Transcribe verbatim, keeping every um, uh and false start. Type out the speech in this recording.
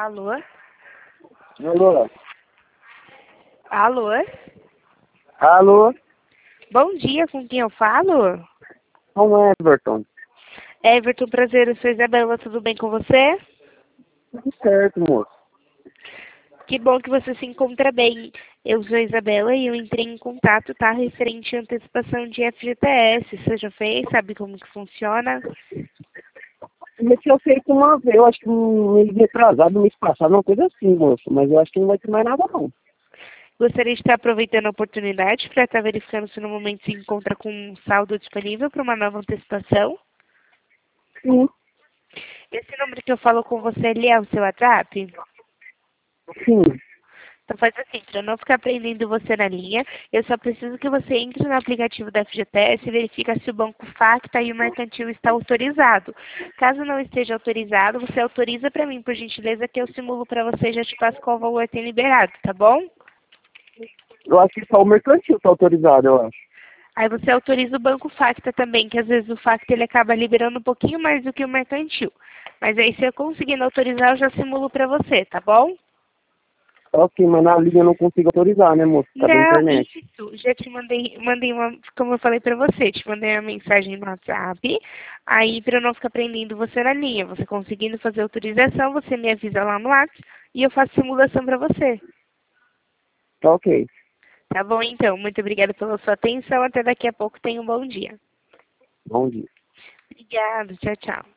Alô? Alô? Alô? Alô? Bom dia, com quem eu falo? Com o Everton. Everton, prazer, eu sou Isabela, tudo bem com você? Tudo certo, moço. Que bom que você se encontra bem. Eu sou Isabela e eu entrei em contato, tá? Referente à antecipação de F G T S. Você já fez? Sabe como que funciona? Eu tinha feito uma vez, eu acho que um mês retrasado, mês passado, uma coisa assim, moço. Mas eu acho que não vai ter mais nada, não. Gostaria de estar aproveitando a oportunidade para estar verificando se no momento se encontra com um saldo disponível para uma nova antecipação. Sim, Esse número que eu falo com você, ele é o seu WhatsApp? sim. Então faz assim, para eu não ficar prendendo você na linha, eu só preciso que você entre no aplicativo da F G T S e verifique se o banco Facta e o mercantil está autorizado. Caso não esteja autorizado, você autoriza para mim, por gentileza, que eu simulo para você e já te passo qual valor tem liberado, tá bom? Eu acho que só o mercantil tá autorizado, eu acho. Aí você autoriza o banco Facta também, que às vezes o Facta ele acaba liberando um pouquinho mais do que o mercantil. Mas aí se eu conseguindo autorizar, eu já simulo para você, tá bom? Ok, mas na linha eu não consigo autorizar, né, moço? Tá da Não, internet. isso. Já te mandei, mandei uma, como eu falei pra você, te mandei uma mensagem no WhatsApp, aí pra eu não ficar prendendo você na linha. Você conseguindo fazer autorização, você me avisa lá no WhatsApp e eu faço simulação pra você. Tá ok. Tá bom, então. Muito obrigada pela sua atenção. Até daqui a pouco. Tenha um bom dia. Bom dia. Obrigada. Tchau, tchau.